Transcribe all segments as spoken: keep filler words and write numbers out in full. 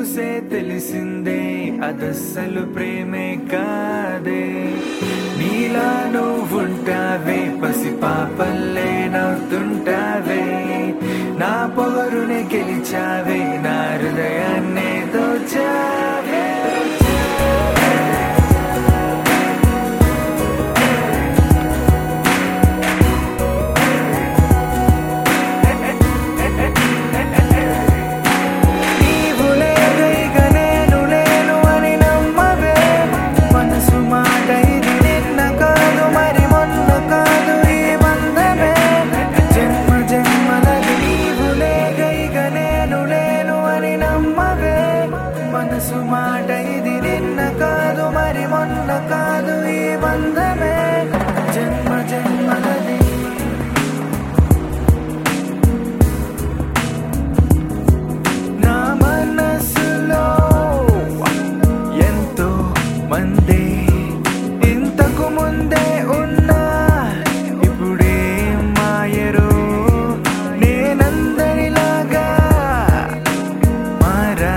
చూసే తెలిసిందే అదస్సలు ప్రేమే కాదే. నీలా నువ్వుంటావే పసి పాపల్లే నవ్వుతుంటావే, నా పొగరునే గెలిచావే, నా హృదయాన్నే దోచావే. మనసు మాట ఇది నిన్న కాదు మరి మొన్న కాదు, ఈ బంధమే జన్మ జన్మలది. నా మనసులో ఎంతో మంది ఇంతకు ముందే ఉన్నా, ఇప్పుడే మాయరో నేనందరిలాగా మారా.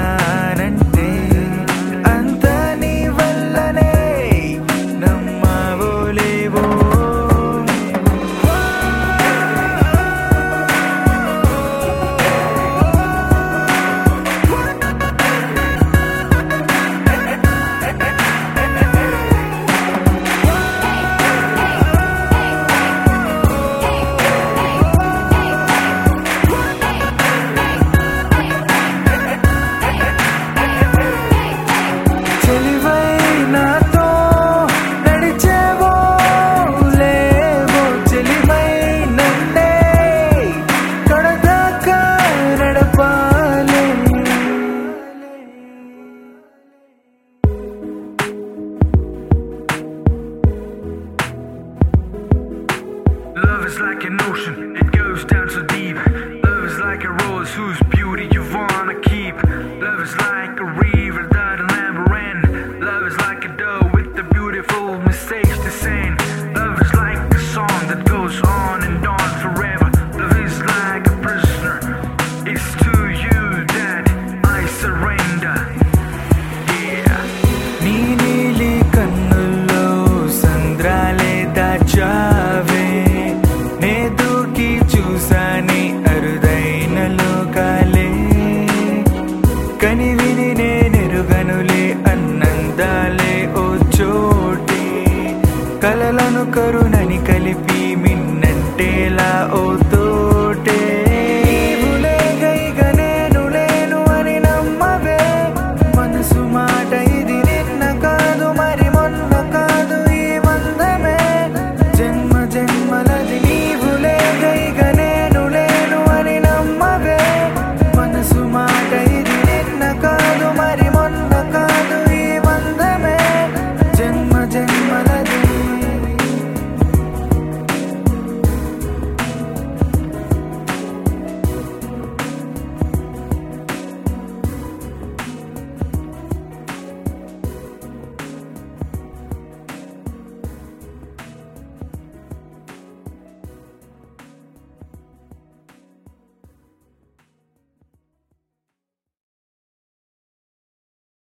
Love is like an ocean, it goes down so deep. Love is like a rose whose beauty you wanna keep. Love is like a river that will never end. Love is like a dove with a beautiful message to send. Love is like a song that goes on and on forever. Love is like a prisoner, it's to you that I surrender. Yeah. నీ నీలి కన్నుల్లో సంద్రాలే దాచావే, నే దూకి చూసాని అరుదైన లోకాలే. కని విని నేనెరుగనులే అన్నందాలే ఓ చోటే, కలలను కరుణని కలిపి